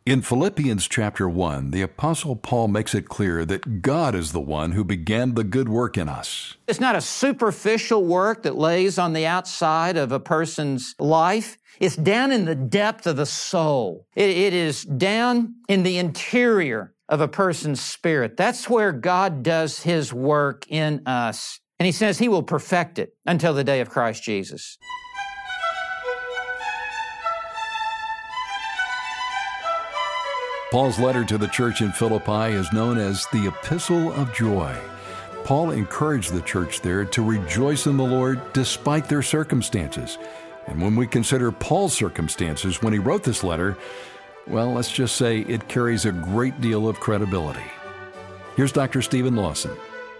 In Philippians chapter 1, the Apostle Paul makes it clear that God is the one who began the good work in us. It's not a superficial work that lays on the outside of a person's life. It's down in the depth of the soul. It is down in the interior of a person's spirit. That's where God does His work in us. And He says He will perfect it until the day of Christ Jesus. Paul's letter to the church in Philippi is known as the Epistle of Joy. Paul encouraged the church there to rejoice in the Lord despite their circumstances. And when we consider Paul's circumstances when he wrote this letter, well, let's just say it carries a great deal of credibility. Here's Dr. Stephen Lawson.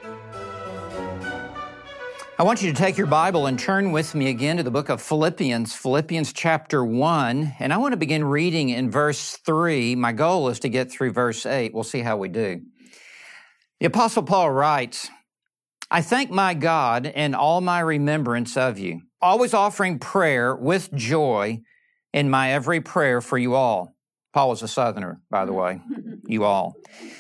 I want you to take your Bible and turn with me again to the book of Philippians, Philippians chapter 1, and I want to begin reading in verse 3. My goal is to get through verse 8. We'll see how we do. The Apostle Paul writes, I thank my God in all my remembrance of you, always offering prayer with joy in my every prayer for you all. Paul was a Southerner, by the way, you all.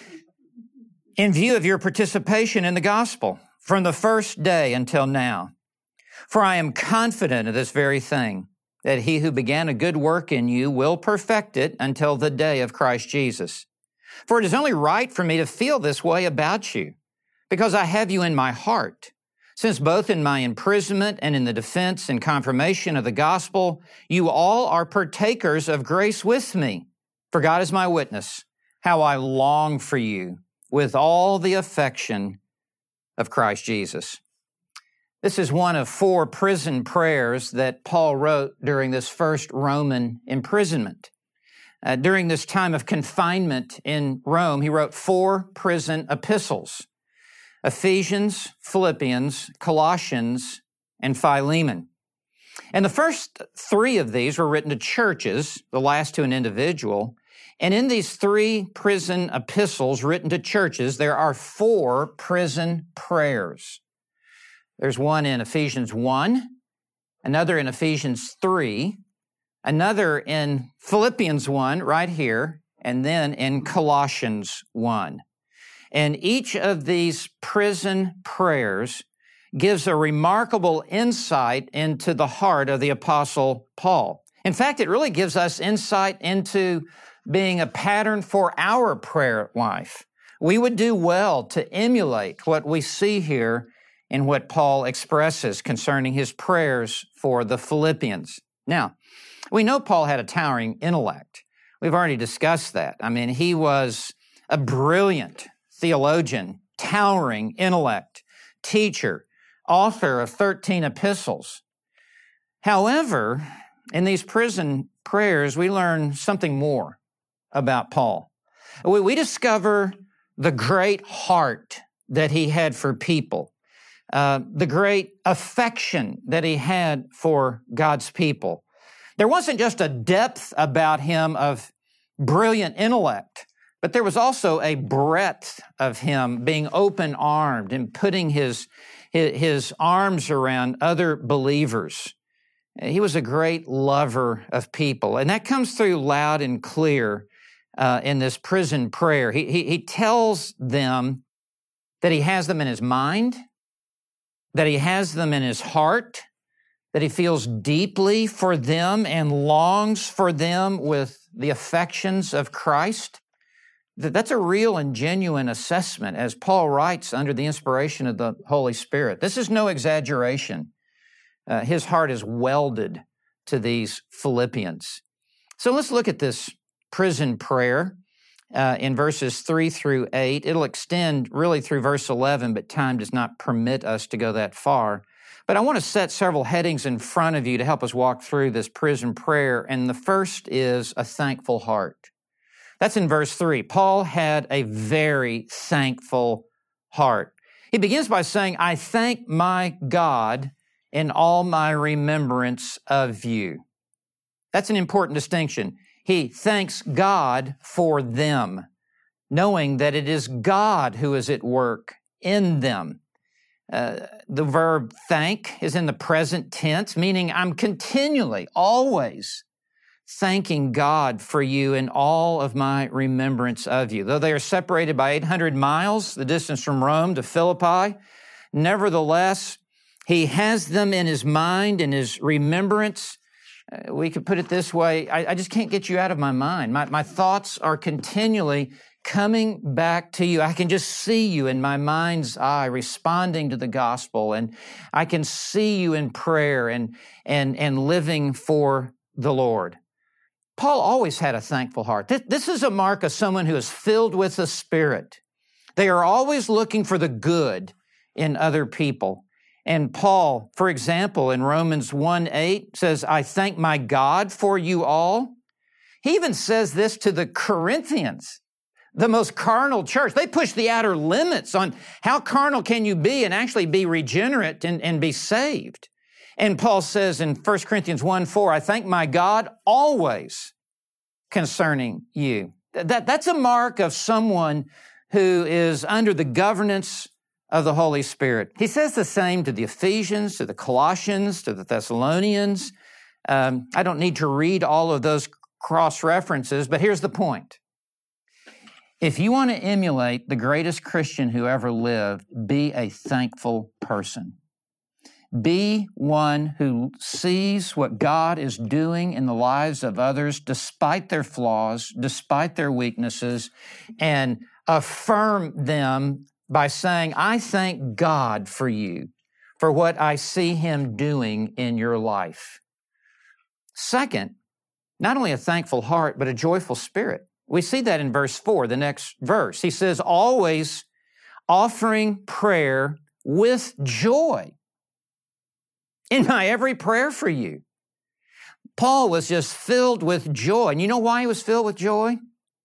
In view of your participation in the gospel, from the first day until now. For I am confident of this very thing, that He who began a good work in you will perfect it until the day of Christ Jesus. For it is only right for me to feel this way about you, because I have you in my heart, since both in my imprisonment and in the defense and confirmation of the gospel, you all are partakers of grace with me. For God is my witness, how I long for you with all the affection of Christ Jesus. This is one of 4 prison prayers that Paul wrote during this first Roman imprisonment. During this time of confinement in Rome, he wrote 4 prison epistles: Ephesians, Philippians, Colossians, and Philemon. And the first 3 of these were written to churches, the last to an individual. And in these 3 prison epistles written to churches, there are 4 prison prayers. There's one in Ephesians 1, another in Ephesians 3, another in Philippians 1 right here, and then in Colossians 1. And each of these prison prayers gives a remarkable insight into the heart of the Apostle Paul. In fact, it really gives us insight into being a pattern for our prayer life. We would do well to emulate what we see here in what Paul expresses concerning his prayers for the Philippians. Now, we know Paul had a towering intellect. We've already discussed that. I mean, he was a brilliant theologian, towering intellect, teacher, author of 13 epistles. However, in these prison prayers, we learn something more about Paul. We discover the great heart that he had for people, the great affection that he had for God's people. There wasn't just a depth about him of brilliant intellect, but there was also a breadth of him being open-armed and putting his arms around other believers. He was a great lover of people, and that comes through loud and clear in this prison prayer. He tells them that he has them in his mind, that he has them in his heart, that he feels deeply for them and longs for them with the affections of Christ. That's a real and genuine assessment, as Paul writes under the inspiration of the Holy Spirit. This is no exaggeration. His heart is welded to these Philippians. So let's look at this prison prayer in verses 3 through 8. It'll extend really through verse 11, but time does not permit us to go that far. But I want to set several headings in front of you to help us walk through this prison prayer, and the first is a thankful heart. That's in verse 3. Paul had a very thankful heart. He begins by saying, I thank my God in all my remembrance of you. That's an important distinction. He thanks God for them, knowing that it is God who is at work in them. The verb thank is in the present tense, meaning I'm continually, always thanking God for you in all of my remembrance of you. Though they are separated by 800 miles, the distance from Rome to Philippi, nevertheless, he has them in his mind, in his remembrance. We could put it this way, I just can't get you out of my mind. My thoughts are continually coming back to you. I can just see you in my mind's eye responding to the gospel, and I can see you in prayer and living for the Lord. Paul always had a thankful heart. This is a mark of someone who is filled with the Spirit. They are always looking for the good in other people. And Paul, for example, in Romans 1:8 says, I thank my God for you all. He even says this to the Corinthians, the most carnal church. They push the outer limits on how carnal can you be and actually be regenerate and be saved. And Paul says in 1 Corinthians 1:4, I thank my God always concerning you. That's a mark of someone who is under the governance of the Holy Spirit. He says the same to the Ephesians, to the Colossians, to the Thessalonians. I don't need to read all of those cross-references, but here's the point. If you want to emulate the greatest Christian who ever lived, be a thankful person. Be one who sees what God is doing in the lives of others despite their flaws, despite their weaknesses, and affirm them by saying, I thank God for you, for what I see Him doing in your life. Second, not only a thankful heart, but a joyful spirit. We see that in verse 4, the next verse. He says, always offering prayer with joy in my every prayer for you. Paul was just filled with joy. And you know why he was filled with joy?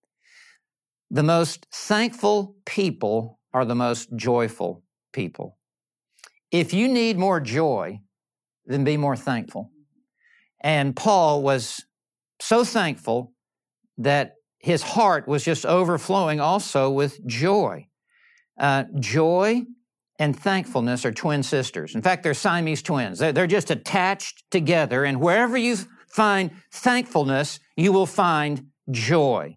The most thankful people are the most joyful people. If you need more joy, then be more thankful. And Paul was so thankful that his heart was just overflowing also with joy. Joy and thankfulness are twin sisters. In fact, they're Siamese twins. They're just attached together, and wherever you find thankfulness, you will find joy.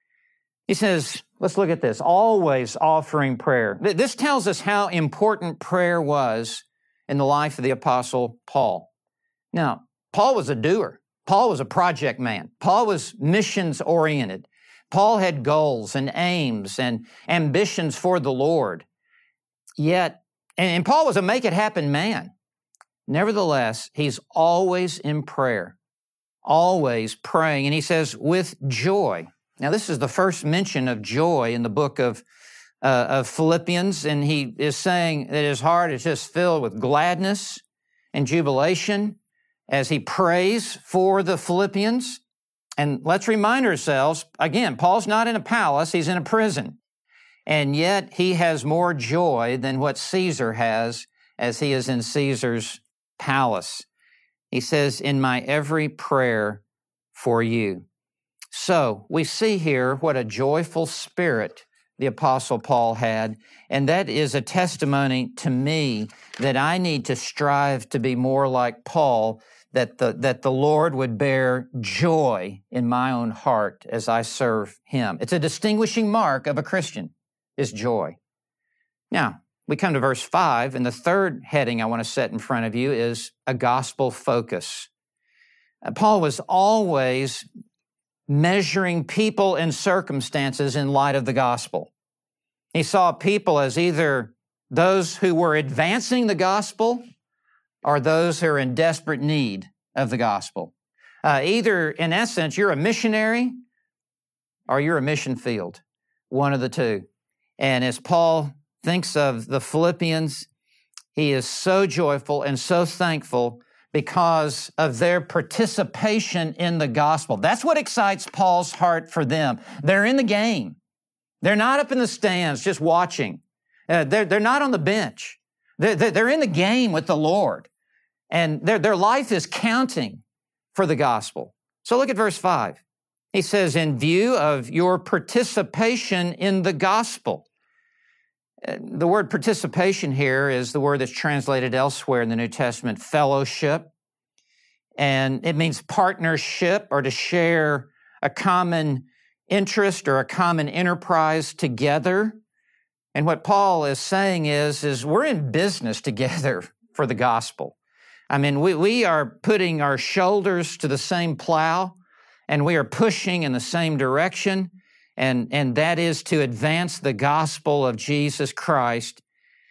He says, let's look at this, always offering prayer. This tells us how important prayer was in the life of the Apostle Paul. Now, Paul was a doer. Paul was a project man. Paul was missions-oriented. Paul had goals and aims and ambitions for the Lord. Yet, and Paul was a make-it-happen man. Nevertheless, he's always in prayer, always praying. And he says, with joy. Now, this is the first mention of joy in the book of Philippians, and he is saying that his heart is just filled with gladness and jubilation as he prays for the Philippians. And let's remind ourselves, again, Paul's not in a palace, he's in a prison. And yet he has more joy than what Caesar has as he is in Caesar's palace. He says, in my every prayer for you. So we see here what a joyful spirit the Apostle Paul had, and that is a testimony to me that I need to strive to be more like Paul, that the Lord would bear joy in my own heart as I serve Him. It's a distinguishing mark of a Christian, is joy. Now, we come to verse 5, and the third heading I want to set in front of you is a gospel focus. Paul was always measuring people and circumstances in light of the gospel. He saw people as either those who were advancing the gospel or those who are in desperate need of the gospel. Either, in essence, you're a missionary or you're a mission field, one of the two. And as Paul thinks of the Philippians, he is so joyful and so thankful because of their participation in the gospel. That's what excites Paul's heart for them. They're in the game. They're not up in the stands just watching. They're not on the bench. They're in the game with the Lord. And their life is counting for the gospel. So look at verse 5. He says, in view of your participation in the gospel. The word participation here is the word that's translated elsewhere in the New Testament, fellowship. and it means partnership or to share a common interest or a common enterprise together. And what Paul is saying is we're in business together for the gospel. I mean, we are putting our shoulders to the same plow, and we are pushing in the same direction, and that is to advance the gospel of Jesus Christ.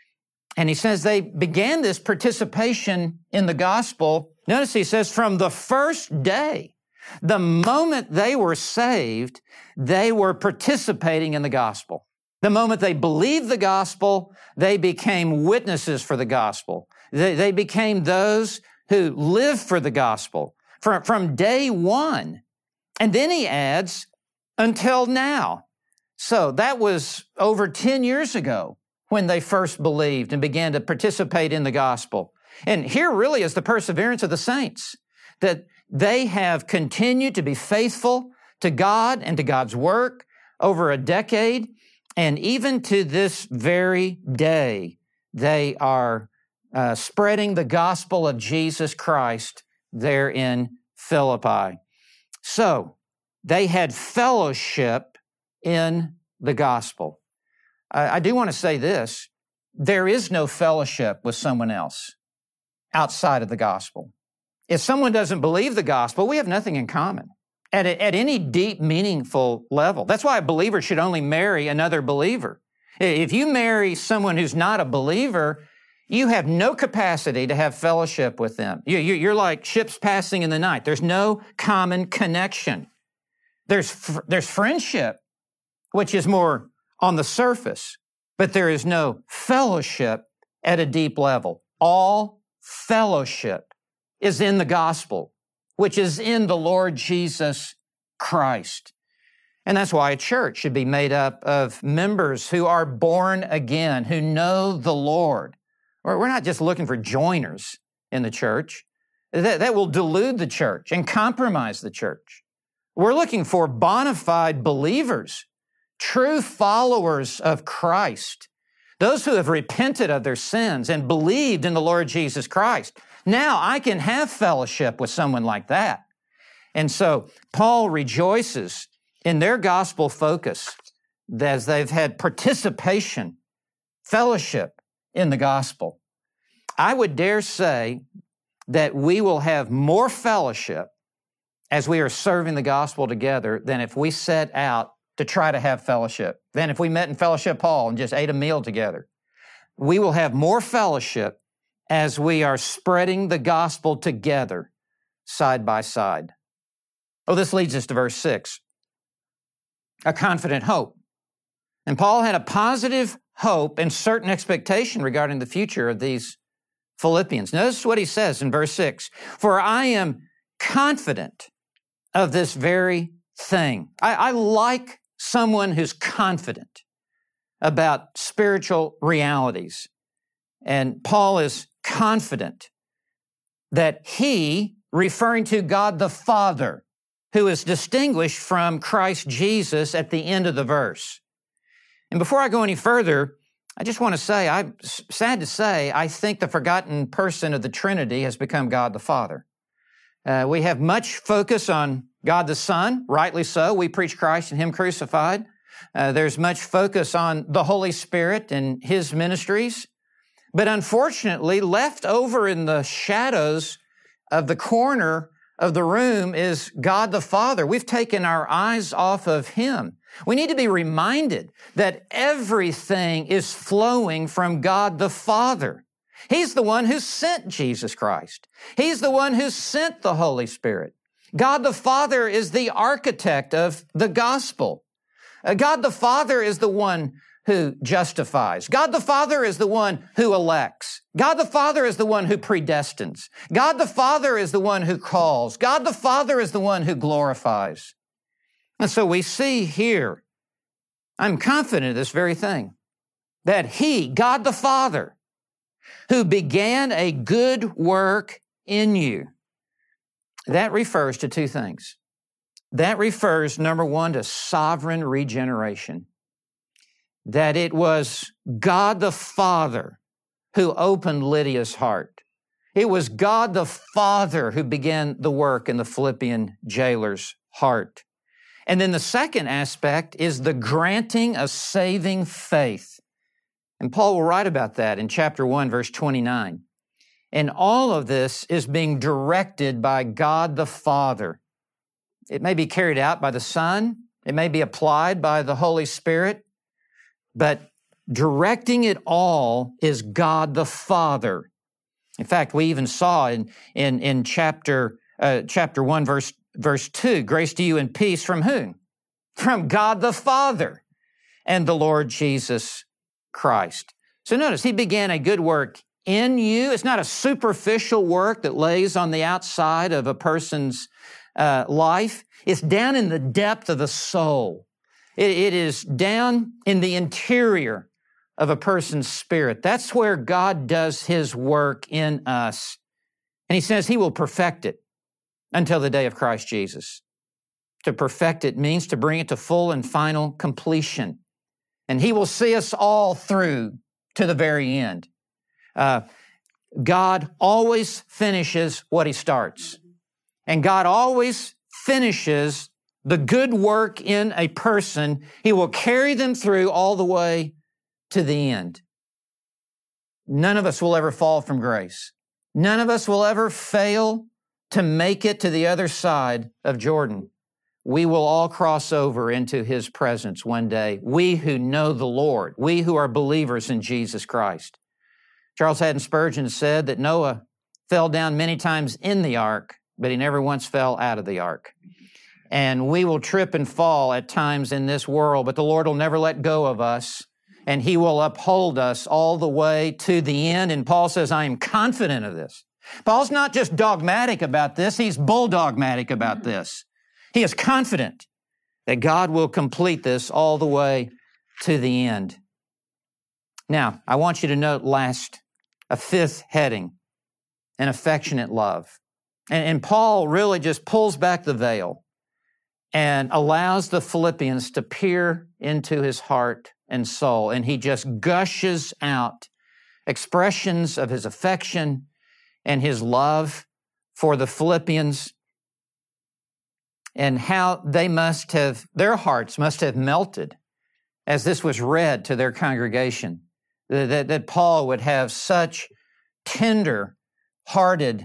And he says they began this participation in the gospel. Notice he says from the first day, the moment they were saved, they were participating in the gospel. The moment they believed the gospel, they became witnesses for the gospel. They became those who live for the gospel from day one. And then he adds, until now. So that was over 10 years ago when they first believed and began to participate in the gospel. And here really is the perseverance of the saints, that they have continued to be faithful to God and to God's work over a decade. And even to this very day, they are spreading the gospel of Jesus Christ there in Philippi. So they had fellowship in the gospel. I do want to say this. There is no fellowship with someone else outside of the gospel. If someone doesn't believe the gospel, we have nothing in common at any deep, meaningful level. That's why a believer should only marry another believer. If you marry someone who's not a believer, you have no capacity to have fellowship with them. You're like ships passing in the night. There's no common connection. There's friendship, which is more on the surface, but there is no fellowship at a deep level. All fellowship is in the gospel, which is in the Lord Jesus Christ. And that's why a church should be made up of members who are born again, who know the Lord. We're not just looking for joiners in the church. That will delude the church and compromise the church. We're looking for bona fide believers, true followers of Christ, those who have repented of their sins and believed in the Lord Jesus Christ. Now I can have fellowship with someone like that. And so Paul rejoices in their gospel focus as they've had participation, fellowship in the gospel. I would dare say that we will have more fellowship as we are serving the gospel together than if we set out to try to have fellowship, than if we met in Fellowship Hall and just ate a meal together. We will have more fellowship as we are spreading the gospel together, side by side. Oh, this leads us to verse 6, a confident hope. And Paul had a positive hope and certain expectation regarding the future of these Philippians. Notice what he says in verse 6, for I am confident of this very thing. I like someone who's confident about spiritual realities. And Paul is confident that he, referring to God the Father, who is distinguished from Christ Jesus at the end of the verse. And before I go any further, I just want to say, I'm sad to say, I think the forgotten person of the Trinity has become God the Father. We have much focus on God the Son, rightly so. We preach Christ and Him crucified. There's much focus on the Holy Spirit and His ministries. But unfortunately, left over in the shadows of the corner of the room is God the Father. We've taken our eyes off of Him. We need to be reminded that everything is flowing from God the Father. He's the one who sent Jesus Christ. He's the one who sent the Holy Spirit. God the Father is the architect of the gospel. God the Father is the one who justifies. God the Father is the one who elects. God the Father is the one who predestines. God the Father is the one who calls. God the Father is the one who glorifies. And so we see here, I'm confident of this very thing, that He, God the Father, who began a good work in you, that refers to two things. That refers, number one, to sovereign regeneration. That it was God the Father who opened Lydia's heart, It was God the Father who began the work in the Philippian jailer's heart. And then the second aspect is the granting of saving faith. And Paul will write about that in chapter 1, verse 29. And all of this is being directed by God the Father. It may be carried out by the Son. It may be applied by the Holy Spirit. But directing it all is God the Father. In fact, we even saw in chapter 1, verse 2, grace to you and peace from whom? From God the Father and the Lord Jesus Christ. So notice, he began a good work in you. It's not a superficial work that lays on the outside of a person's life. It's down in the depth of the soul. It is down in the interior of a person's spirit. That's where God does his work in us. And he says he will perfect it until the day of Christ Jesus. To perfect it means to bring it to full and final completion. And he will see us all through to the very end. God always finishes what he starts. And God always finishes the good work in a person. He will carry them through all the way to the end. None of us will ever fall from grace. None of us will ever fail to make it to the other side of Jordan. We will all cross over into his presence one day. We who know the Lord, we who are believers in Jesus Christ. Charles Haddon Spurgeon said that Noah fell down many times in the ark, but he never once fell out of the ark. And we will trip and fall at times in this world, but the Lord will never let go of us, and he will uphold us all the way to the end. And Paul says, I am confident of this. Paul's not just dogmatic about this, he's bulldogmatic about this. He is confident that God will complete this all the way to the end. Now, I want you to note last, a fifth heading, an affectionate love. And Paul really just pulls back the veil and allows the Philippians to peer into his heart and soul. And he just gushes out expressions of his affection and his love for the Philippians, and how their hearts must have melted as this was read to their congregation, that Paul would have such tender-hearted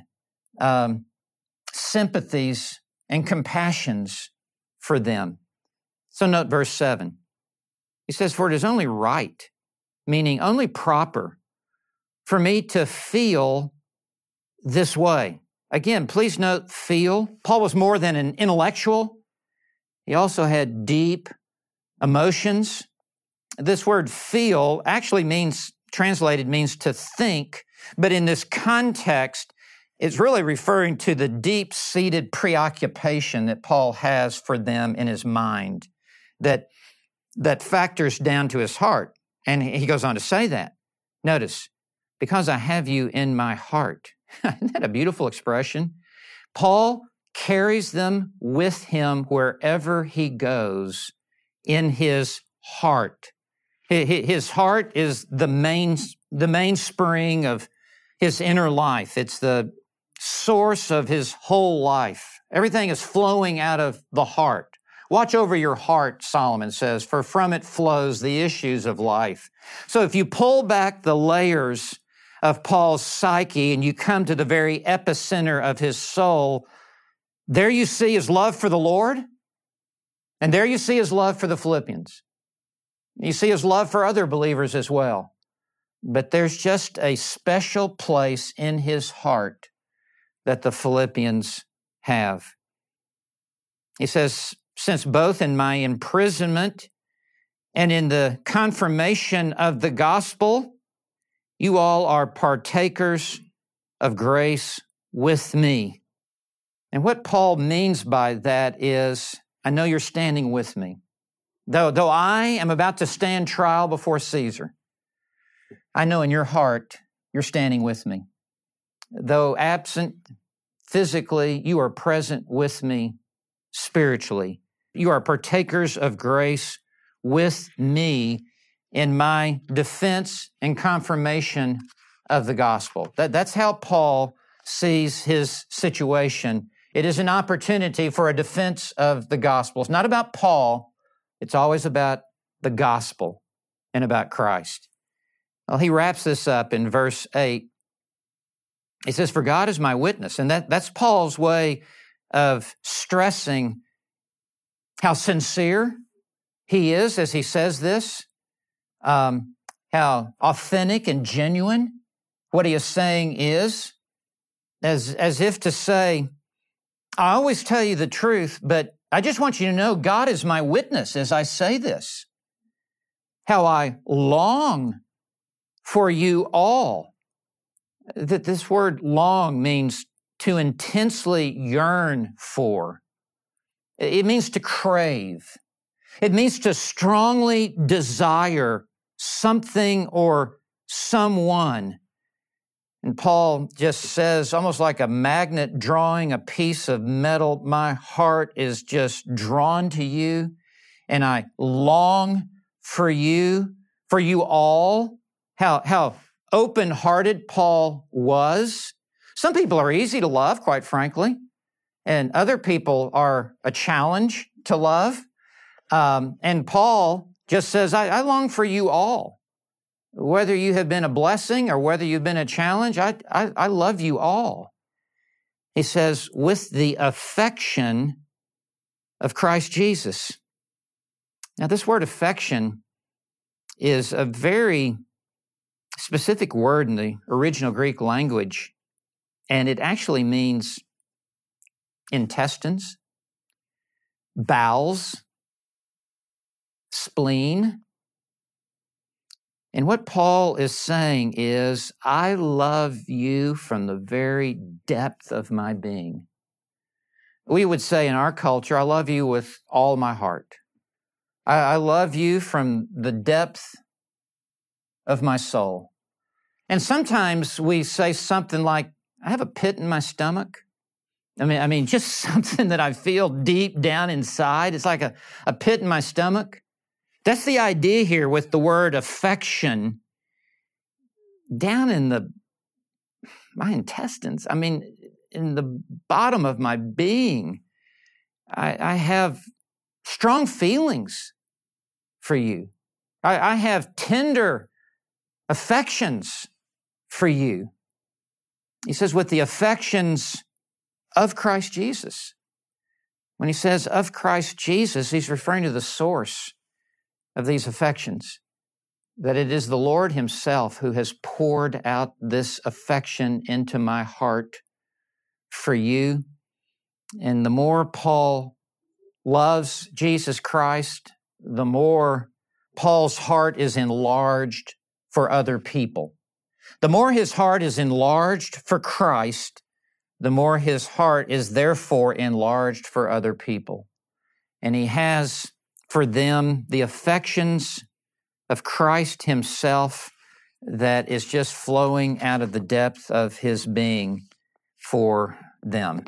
sympathies and compassions for them. So note verse 7. He says, for it is only right, meaning only proper, for me to feel this way. Again, please note feel. Paul was more than an intellectual. He also had deep emotions. This word feel actually translated means to think, but in this context, it's really referring to the deep-seated preoccupation that Paul has for them in his mind that factors down to his heart. And he goes on to say that. Notice, because I have you in my heart. Isn't that a beautiful expression? Paul carries them with him wherever he goes in his heart. His heart is the mainspring of his inner life. It's the source of his whole life. Everything is flowing out of the heart. Watch over your heart, Solomon says, for from it flows the issues of life. So if you pull back the layers of Paul's psyche and you come to the very epicenter of his soul, there you see his love for the Lord, and there you see his love for the Philippians. You see his love for other believers as well. But there's just a special place in his heart that the Philippians have. He says, since both in my imprisonment and in the confirmation of the gospel, you all are partakers of grace with me. And what Paul means by that is, I know you're standing with me. Though I am about to stand trial before Caesar, I know in your heart you're standing with me. Though absent physically, you are present with me spiritually. You are partakers of grace with me in my defense and confirmation of the gospel. That's how Paul sees his situation. It is an opportunity for a defense of the gospel. It's not about Paul. It's always about the gospel and about Christ. Well, he wraps this up in verse 8. He says, "For God is my witness." And that's Paul's way of stressing how sincere he is as he says this, how authentic and genuine what he is saying is, as if to say, I always tell you the truth, but I just want you to know God is my witness as I say this. How I long for you all. That this word long means to intensely yearn for. It means to crave. It means to strongly desire something or someone. And Paul just says, almost like a magnet drawing a piece of metal, my heart is just drawn to you, and I long for you all. How open-hearted Paul was. Some people are easy to love, quite frankly, and other people are a challenge to love. And Paul just says, I long for you all. Whether you have been a blessing or whether you've been a challenge, I love you all. He says, with the affection of Christ Jesus. Now, this word affection is a very specific word in the original Greek language, and it actually means intestines, bowels, spleen. And what Paul is saying is, I love you from the very depth of my being. We would say in our culture, I love you with all my heart. I love you from the depth of my soul. And sometimes we say something like, I have a pit in my stomach. I mean, just something that I feel deep down inside. It's like a pit in my stomach. That's the idea here with the word affection. Down in my intestines, in the bottom of my being, I have strong feelings for you. I have tender affections for you. He says, with the affections of Christ Jesus. When he says of Christ Jesus, he's referring to the source of these affections, that it is the Lord himself who has poured out this affection into my heart for you. And the more Paul loves Jesus Christ, the more Paul's heart is enlarged for other people. The more his heart is enlarged for Christ, the more his heart is therefore enlarged for other people. And he has for them the affections of Christ himself that is just flowing out of the depth of his being for them.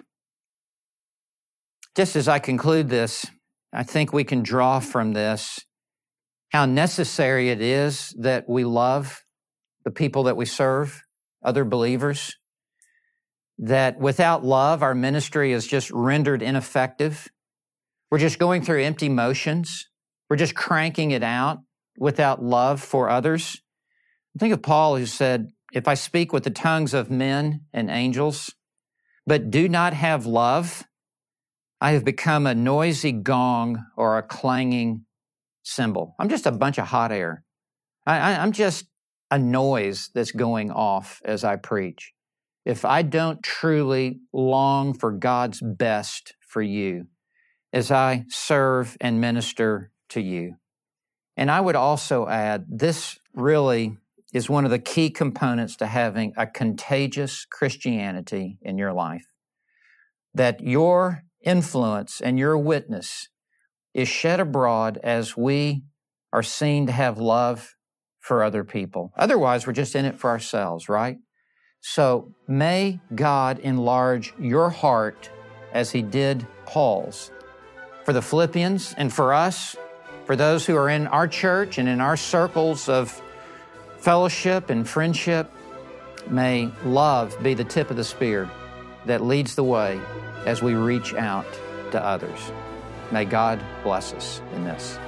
Just as I conclude this, I think we can draw from this how necessary it is that we love the people that we serve, other believers, that without love, our ministry is just rendered ineffective. We're just going through empty motions. We're just cranking it out without love for others. Think of Paul, who said, if I speak with the tongues of men and angels, but do not have love, I have become a noisy gong or a clanging cymbal. I'm just a bunch of hot air. I'm just a noise that's going off as I preach. If I don't truly long for God's best for you as I serve and minister to you. And I would also add, this really is one of the key components to having a contagious Christianity in your life. That your influence and your witness is shed abroad as we are seen to have love for other people. Otherwise, we're just in it for ourselves, right? So may God enlarge your heart as he did Paul's. For the Philippians and for us, for those who are in our church and in our circles of fellowship and friendship, may love be the tip of the spear that leads the way as we reach out to others. May God bless us in this.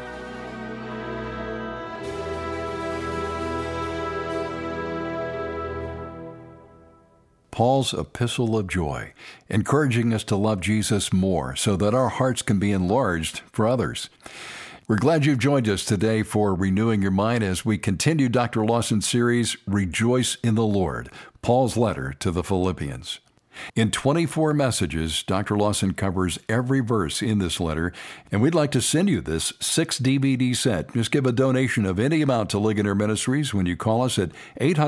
Paul's Epistle of Joy, encouraging us to love Jesus more so that our hearts can be enlarged for others. We're glad you've joined us today for Renewing Your Mind as we continue Dr. Lawson's series, Rejoice in the Lord, Paul's letter to the Philippians. In 24 messages, Dr. Lawson covers every verse in this letter, and we'd like to send you this 6 DVD set. Just give a donation of any amount to Ligonier Ministries when you call us at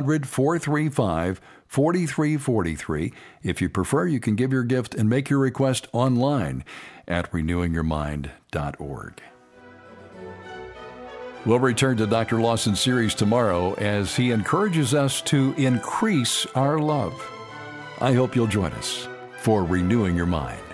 800-435-4343. If you prefer, you can give your gift and make your request online at renewingyourmind.org. We'll return to Dr. Lawson's series tomorrow as he encourages us to increase our love. I hope you'll join us for Renewing Your Mind.